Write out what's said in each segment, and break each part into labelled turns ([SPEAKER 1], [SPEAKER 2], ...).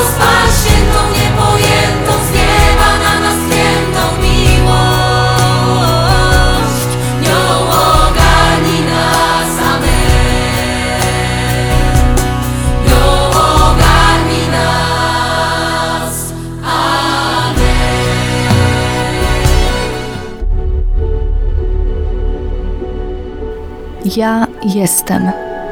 [SPEAKER 1] Rozpal świętą, niepojętą, z nieba na nas świętą miłość. Nią ogarnij nas, amen. Nią ogarnij nas, amen.
[SPEAKER 2] Ja jestem.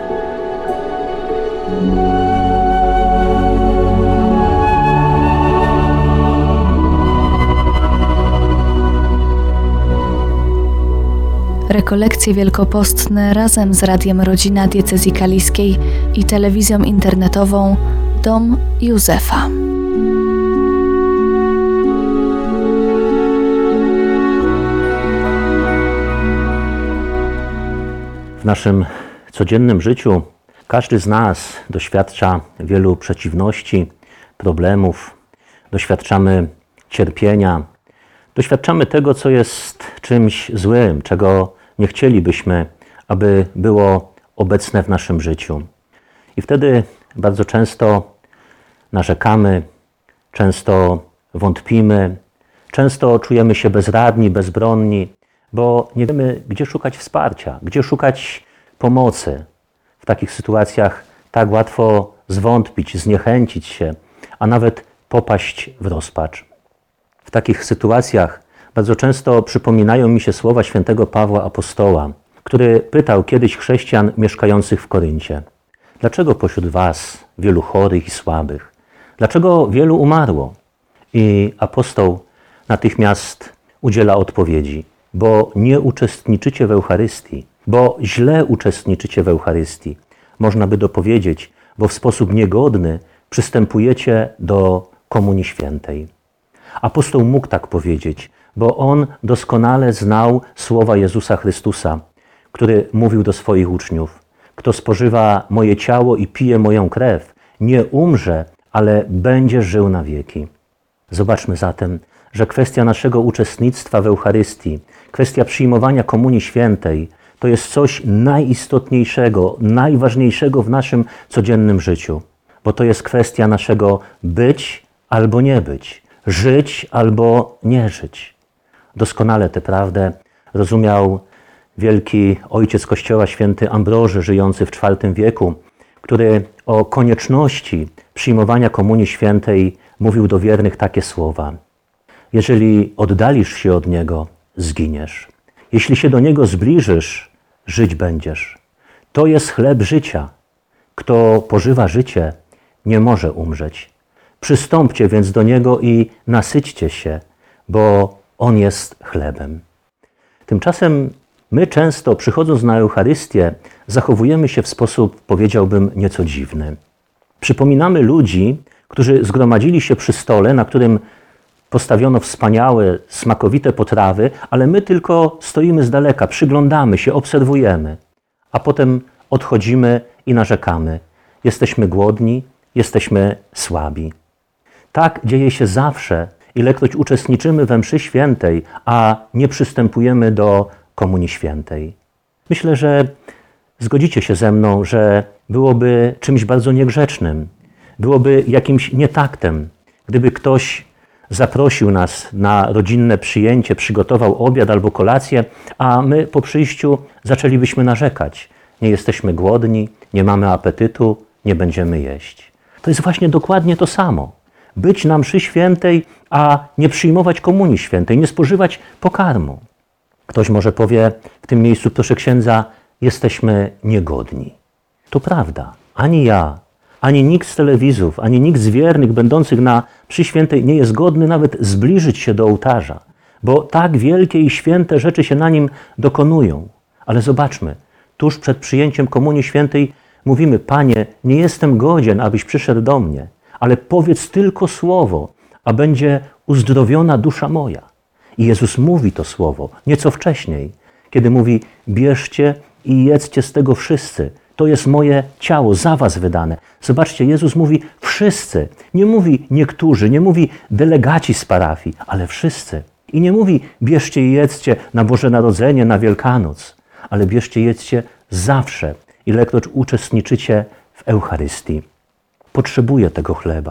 [SPEAKER 2] Rekolekcje wielkopostne razem z Radiem Rodzina Diecezji Kaliskiej i telewizją internetową Dom Józefa.
[SPEAKER 3] W naszym codziennym życiu każdy z nas doświadcza wielu przeciwności, problemów, doświadczamy cierpienia, doświadczamy tego, co jest czymś złym, czego nie chcielibyśmy, aby było obecne w naszym życiu. I wtedy bardzo często narzekamy, często wątpimy, często czujemy się bezradni, bezbronni, bo nie wiemy, gdzie szukać wsparcia, gdzie szukać pomocy. W takich sytuacjach tak łatwo zwątpić, zniechęcić się, a nawet popaść w rozpacz. W takich sytuacjach bardzo często przypominają mi się słowa świętego Pawła Apostoła, który pytał kiedyś chrześcijan mieszkających w Koryncie: dlaczego pośród was wielu chorych i słabych? Dlaczego wielu umarło? I apostoł natychmiast udziela odpowiedzi: bo nie uczestniczycie w Eucharystii, bo źle uczestniczycie w Eucharystii. Można by dopowiedzieć, bo w sposób niegodny przystępujecie do Komunii Świętej. Apostoł mógł tak powiedzieć, bo on doskonale znał słowa Jezusa Chrystusa, który mówił do swoich uczniów: kto spożywa moje ciało i pije moją krew, nie umrze, ale będzie żył na wieki. Zobaczmy zatem, że kwestia naszego uczestnictwa w Eucharystii, kwestia przyjmowania Komunii Świętej to jest coś najistotniejszego, najważniejszego w naszym codziennym życiu, bo to jest kwestia naszego być albo nie być, żyć albo nie żyć. Doskonale tę prawdę rozumiał wielki ojciec Kościoła święty Ambroży, żyjący w IV wieku, który o konieczności przyjmowania Komunii Świętej mówił do wiernych takie słowa: jeżeli oddalisz się od Niego, zginiesz. Jeśli się do Niego zbliżysz, żyć będziesz. To jest chleb życia. Kto pożywa życie, nie może umrzeć. Przystąpcie więc do Niego i nasyćcie się, bo On jest chlebem. Tymczasem my często, przychodząc na Eucharystię, zachowujemy się w sposób, powiedziałbym, nieco dziwny. Przypominamy ludzi, którzy zgromadzili się przy stole, na którym postawiono wspaniałe, smakowite potrawy, ale my tylko stoimy z daleka, przyglądamy się, obserwujemy, a potem odchodzimy i narzekamy. Jesteśmy głodni, jesteśmy słabi. Tak dzieje się zawsze, ilekroć uczestniczymy we mszy świętej, a nie przystępujemy do Komunii Świętej. Myślę, że zgodzicie się ze mną, że byłoby czymś bardzo niegrzecznym, byłoby jakimś nietaktem, gdyby ktoś zaprosił nas na rodzinne przyjęcie, przygotował obiad albo kolację, a my po przyjściu zaczęlibyśmy narzekać. Nie jesteśmy głodni, nie mamy apetytu, nie będziemy jeść. To jest właśnie dokładnie to samo. Być na mszy świętej, a nie przyjmować Komunii Świętej, nie spożywać pokarmu. Ktoś może powie w tym miejscu: proszę księdza, jesteśmy niegodni. To prawda. Ani ja, ani nikt z telewizów, ani nikt z wiernych będących na mszy świętej nie jest godny nawet zbliżyć się do ołtarza, bo tak wielkie i święte rzeczy się na nim dokonują. Ale zobaczmy, tuż przed przyjęciem Komunii Świętej mówimy: Panie, nie jestem godzien, abyś przyszedł do mnie, ale powiedz tylko słowo, a będzie uzdrowiona dusza moja. I Jezus mówi to słowo nieco wcześniej, kiedy mówi: bierzcie i jedzcie z tego wszyscy. To jest moje ciało za was wydane. Zobaczcie, Jezus mówi wszyscy. Nie mówi niektórzy, nie mówi delegaci z parafii, ale wszyscy. I nie mówi: bierzcie i jedzcie na Boże Narodzenie, na Wielkanoc, ale bierzcie i jedzcie zawsze, ilekroć uczestniczycie w Eucharystii. Potrzebuję tego chleba.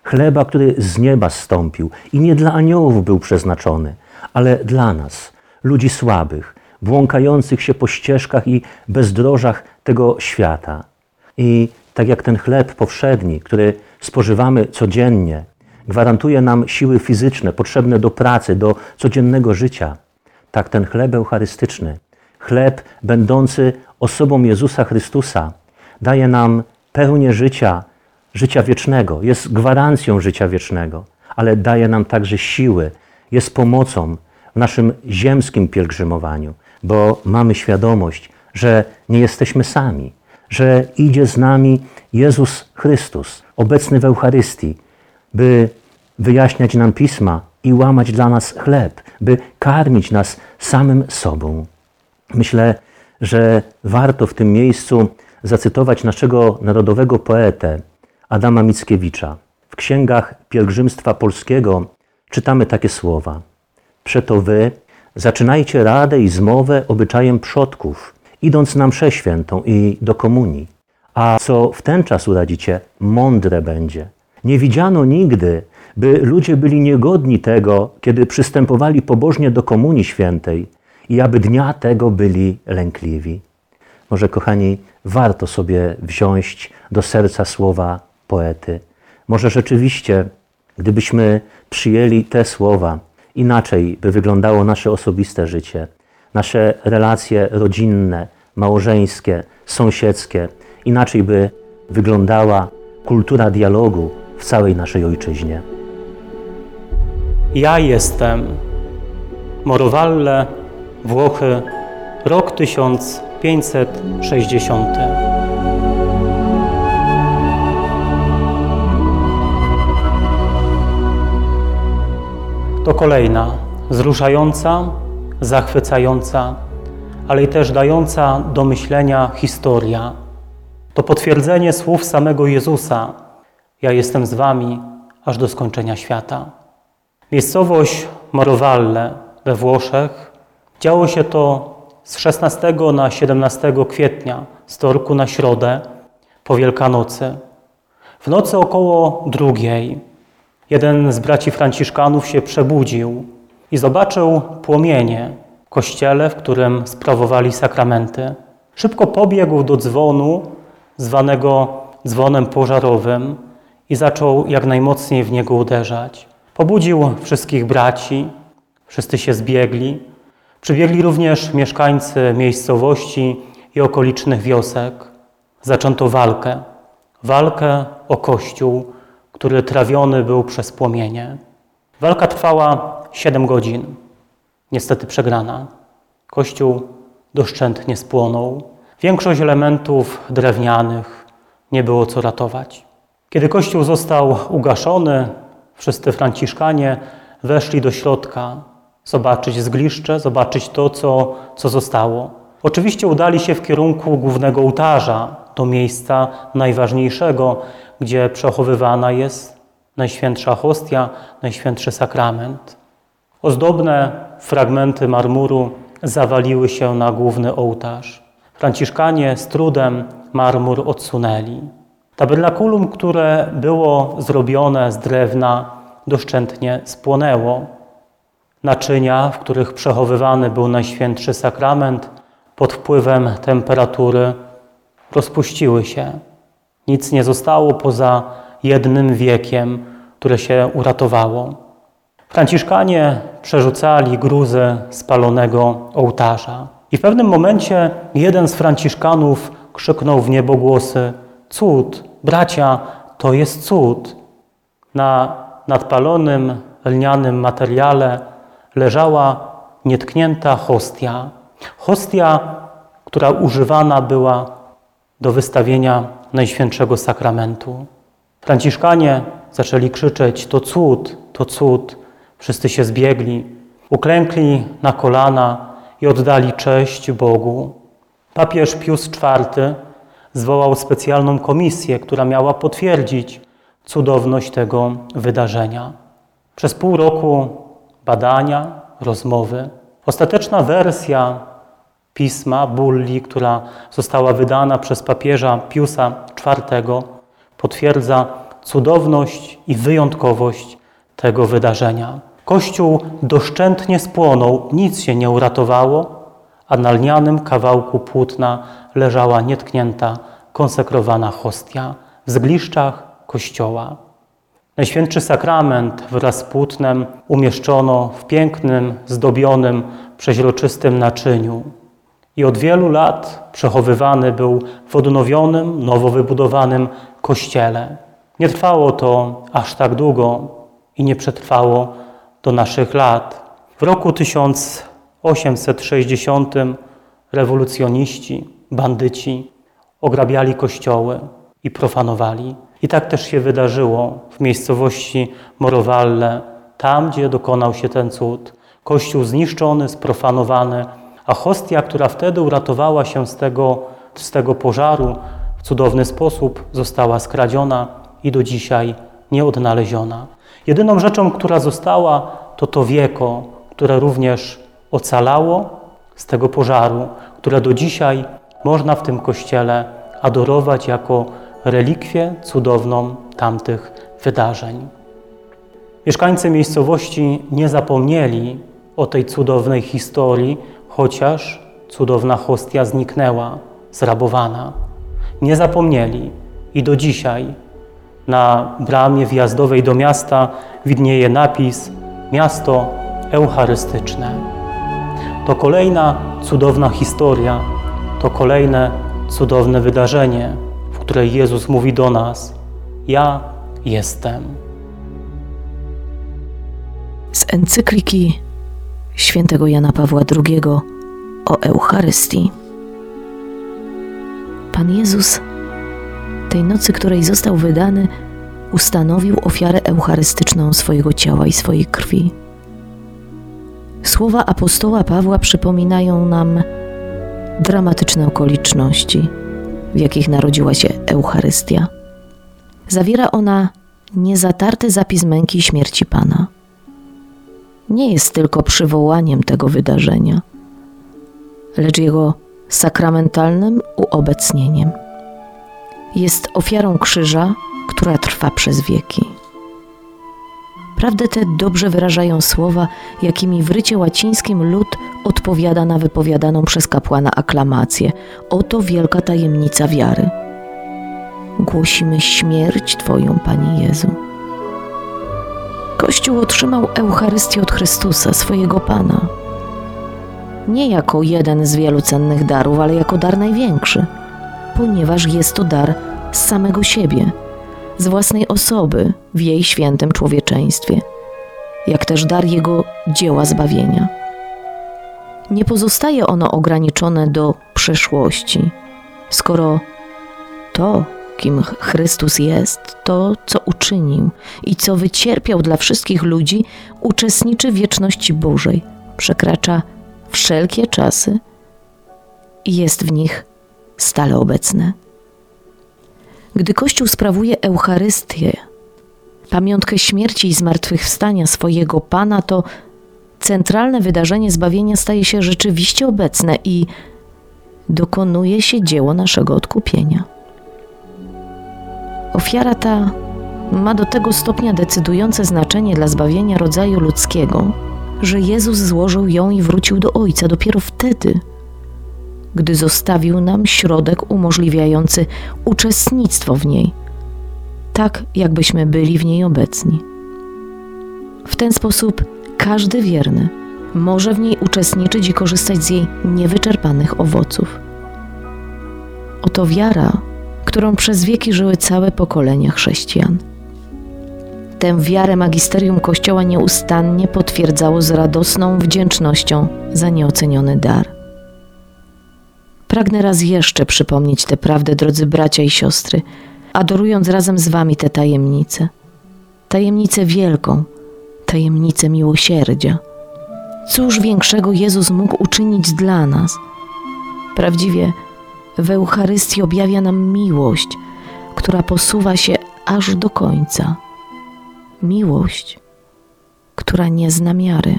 [SPEAKER 3] chleba, który z nieba zstąpił i nie dla aniołów był przeznaczony, ale dla nas, ludzi słabych, błąkających się po ścieżkach i bezdrożach tego świata. I tak jak ten chleb powszedni, który spożywamy codziennie, gwarantuje nam siły fizyczne potrzebne do pracy, do codziennego życia, tak ten chleb eucharystyczny, chleb będący osobą Jezusa Chrystusa, daje nam pełnię życia, życia wiecznego, jest gwarancją życia wiecznego, ale daje nam także siły, jest pomocą w naszym ziemskim pielgrzymowaniu, bo mamy świadomość, że nie jesteśmy sami, że idzie z nami Jezus Chrystus, obecny w Eucharystii, by wyjaśniać nam Pisma i łamać dla nas chleb, by karmić nas samym sobą. Myślę, że warto w tym miejscu zacytować naszego narodowego poetę Adama Mickiewicza. W księgach pielgrzymstwa polskiego czytamy takie słowa. Przeto wy zaczynajcie radę i zmowę obyczajem przodków, idąc na mszę świętą i do komunii. A co w ten czas uradzicie, mądre będzie. Nie widziano nigdy, by ludzie byli niegodni tego, kiedy przystępowali pobożnie do komunii świętej i aby dnia tego byli lękliwi. Może, kochani, warto sobie wziąć do serca słowa poety. Może rzeczywiście, gdybyśmy przyjęli te słowa, inaczej by wyglądało nasze osobiste życie, nasze relacje rodzinne, małżeńskie, sąsiedzkie, inaczej by wyglądała kultura dialogu w całej naszej ojczyźnie.
[SPEAKER 4] Ja jestem. Morovalle, Włochy, rok 1560. To kolejna wzruszająca, zachwycająca, ale i też dająca do myślenia historia. To potwierdzenie słów samego Jezusa: ja jestem z wami aż do skończenia świata. Miejscowość Morovalle we Włoszech. Działo się to z 16 na 17 kwietnia, z wtorku na środę, po Wielkanocy. W nocy około 2 jeden z braci franciszkanów się przebudził i zobaczył płomienie w kościele, w którym sprawowali sakramenty. Szybko pobiegł do dzwonu, zwanego dzwonem pożarowym, i zaczął jak najmocniej w niego uderzać. Pobudził wszystkich braci, wszyscy się zbiegli. Przybiegli również mieszkańcy miejscowości i okolicznych wiosek. Zaczęto walkę o Kościół, który trawiony był przez płomienie. Walka trwała 7 godzin. Niestety przegrana. Kościół doszczętnie spłonął. Większość elementów drewnianych nie było co ratować. Kiedy kościół został ugaszony, wszyscy franciszkanie weszli do środka, zobaczyć zgliszcze, zobaczyć to, co zostało. Oczywiście udali się w kierunku głównego ołtarza, do miejsca najważniejszego, gdzie przechowywana jest Najświętsza Hostia, Najświętszy Sakrament. Ozdobne fragmenty marmuru zawaliły się na główny ołtarz. Franciszkanie z trudem marmur odsunęli. Tabernakulum, które było zrobione z drewna, doszczętnie spłonęło. Naczynia, w których przechowywany był Najświętszy Sakrament, pod wpływem temperatury rozpuściły się. Nic nie zostało poza jednym wiekiem, które się uratowało. Franciszkanie przerzucali gruzy spalonego ołtarza. I w pewnym momencie jeden z franciszkanów krzyknął w niebogłosy: cud, bracia, to jest cud. Na nadpalonym lnianym materiale leżała nietknięta hostia. Hostia, która używana była do wystawienia Najświętszego Sakramentu. Franciszkanie zaczęli krzyczeć: to cud, to cud. Wszyscy się zbiegli, uklękli na kolana i oddali cześć Bogu. Papież Pius IV zwołał specjalną komisję, która miała potwierdzić cudowność tego wydarzenia. Przez pół roku badania, rozmowy. Ostateczna wersja pisma, bulli, która została wydana przez papieża Piusa IV, potwierdza cudowność i wyjątkowość tego wydarzenia. Kościół doszczętnie spłonął, nic się nie uratowało, a na lnianym kawałku płótna leżała nietknięta, konsekrowana hostia w zgliszczach Kościoła. Najświętszy sakrament wraz z płótnem umieszczono w pięknym, zdobionym, przeźroczystym naczyniu i od wielu lat przechowywany był w odnowionym, nowo wybudowanym kościele. Nie trwało to aż tak długo i nie przetrwało do naszych lat. W roku 1860 rewolucjoniści, bandyci ograbiali kościoły i profanowali. I tak też się wydarzyło w miejscowości Morowalle, tam gdzie dokonał się ten cud. Kościół zniszczony, sprofanowany, a hostia, która wtedy uratowała się z tego pożaru, w cudowny sposób została skradziona i do dzisiaj nieodnaleziona. Jedyną rzeczą, która została, to wieko, które również ocalało z tego pożaru, które do dzisiaj można w tym kościele adorować jako relikwię cudowną tamtych wydarzeń. Mieszkańcy miejscowości nie zapomnieli o tej cudownej historii, chociaż cudowna hostia zniknęła, zrabowana. Nie zapomnieli i do dzisiaj na bramie wjazdowej do miasta widnieje napis Miasto Eucharystyczne. To kolejna cudowna historia, to kolejne cudowne wydarzenie, w której Jezus mówi do nas: ja jestem.
[SPEAKER 5] Z encykliki świętego Jana Pawła II o Eucharystii. Pan Jezus tej nocy, której został wydany, ustanowił ofiarę eucharystyczną swojego ciała i swojej krwi. Słowa apostoła Pawła przypominają nam dramatyczne okoliczności, w jakich narodziła się Eucharystia. Zawiera ona niezatarty zapis męki i śmierci Pana. Nie jest tylko przywołaniem tego wydarzenia, lecz jego sakramentalnym uobecnieniem. Jest ofiarą krzyża, która trwa przez wieki. Prawdę tę dobrze wyrażają słowa, jakimi w rycie łacińskim lud odpowiada na wypowiadaną przez kapłana aklamację. Oto wielka tajemnica wiary. Głosimy śmierć Twoją, Panie Jezu. Kościół otrzymał Eucharystię od Chrystusa, swojego Pana. Nie jako jeden z wielu cennych darów, ale jako dar największy, ponieważ jest to dar z samego siebie, z własnej osoby w jej świętym człowieczeństwie, jak też dar Jego dzieła zbawienia. Nie pozostaje ono ograniczone do przeszłości, skoro to, kim Chrystus jest, to, co uczynił i co wycierpiał dla wszystkich ludzi, uczestniczy w wieczności Bożej, przekracza wszelkie czasy i jest w nich stale obecne. Gdy Kościół sprawuje Eucharystię, pamiątkę śmierci i zmartwychwstania swojego Pana, to centralne wydarzenie zbawienia staje się rzeczywiście obecne i dokonuje się dzieło naszego odkupienia. Ofiara ta ma do tego stopnia decydujące znaczenie dla zbawienia rodzaju ludzkiego, że Jezus złożył ją i wrócił do Ojca dopiero wtedy, gdy zostawił nam środek umożliwiający uczestnictwo w niej, tak jakbyśmy byli w niej obecni. W ten sposób każdy wierny może w niej uczestniczyć i korzystać z jej niewyczerpanych owoców. Oto wiara, którą przez wieki żyły całe pokolenia chrześcijan. Tę wiarę magisterium Kościoła nieustannie potwierdzało z radosną wdzięcznością za nieoceniony dar. Pragnę raz jeszcze przypomnieć tę prawdę, drodzy bracia i siostry, adorując razem z wami tę tajemnicę. Tajemnicę wielką, tajemnicę miłosierdzia. Cóż większego Jezus mógł uczynić dla nas? Prawdziwie w Eucharystii objawia nam miłość, która posuwa się aż do końca. Miłość, która nie zna miary.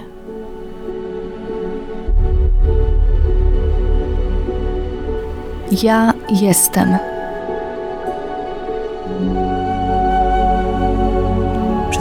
[SPEAKER 2] Ja jestem.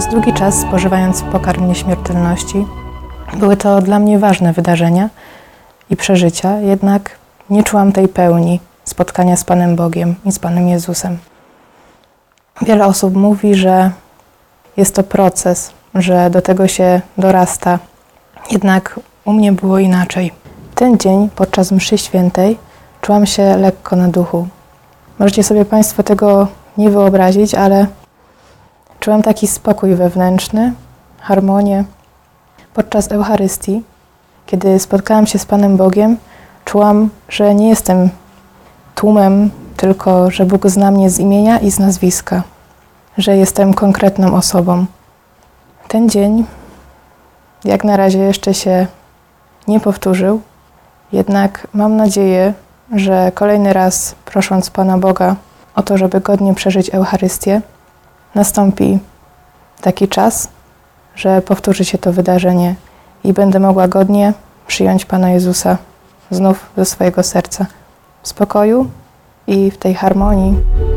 [SPEAKER 6] Przez długi czas, spożywając pokarm nieśmiertelności, były to dla mnie ważne wydarzenia i przeżycia, jednak nie czułam tej pełni spotkania z Panem Bogiem i z Panem Jezusem. Wiele osób mówi, że jest to proces, że do tego się dorasta. Jednak u mnie było inaczej. Ten dzień podczas mszy świętej czułam się lekko na duchu. Możecie sobie Państwo tego nie wyobrazić, ale czułam taki spokój wewnętrzny, harmonię. Podczas Eucharystii, kiedy spotkałam się z Panem Bogiem, czułam, że nie jestem tłumem, tylko że Bóg zna mnie z imienia i z nazwiska, że jestem konkretną osobą. Ten dzień jak na razie jeszcze się nie powtórzył, jednak mam nadzieję, że kolejny raz, prosząc Pana Boga o to, żeby godnie przeżyć Eucharystię, nastąpi taki czas, że powtórzy się to wydarzenie i będę mogła godnie przyjąć Pana Jezusa znów do swojego serca. W spokoju i w tej harmonii.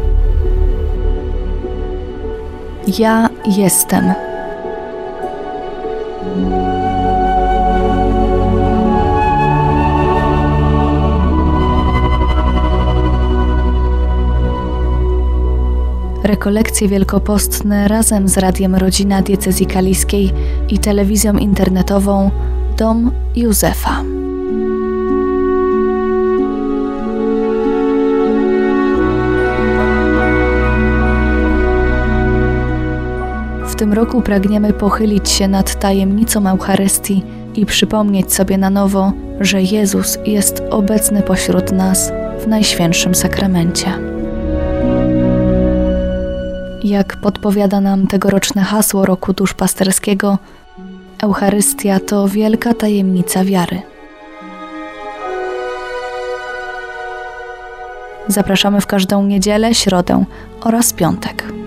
[SPEAKER 2] Ja jestem. Rekolekcje wielkopostne razem z Radiem Rodzina Diecezji Kaliskiej i telewizją internetową Dom Józefa. W tym roku pragniemy pochylić się nad tajemnicą Eucharystii i przypomnieć sobie na nowo, że Jezus jest obecny pośród nas w Najświętszym Sakramencie. Jak podpowiada nam tegoroczne hasło Roku Duszpasterskiego, Eucharystia to wielka tajemnica wiary. Zapraszamy w każdą niedzielę, środę oraz piątek.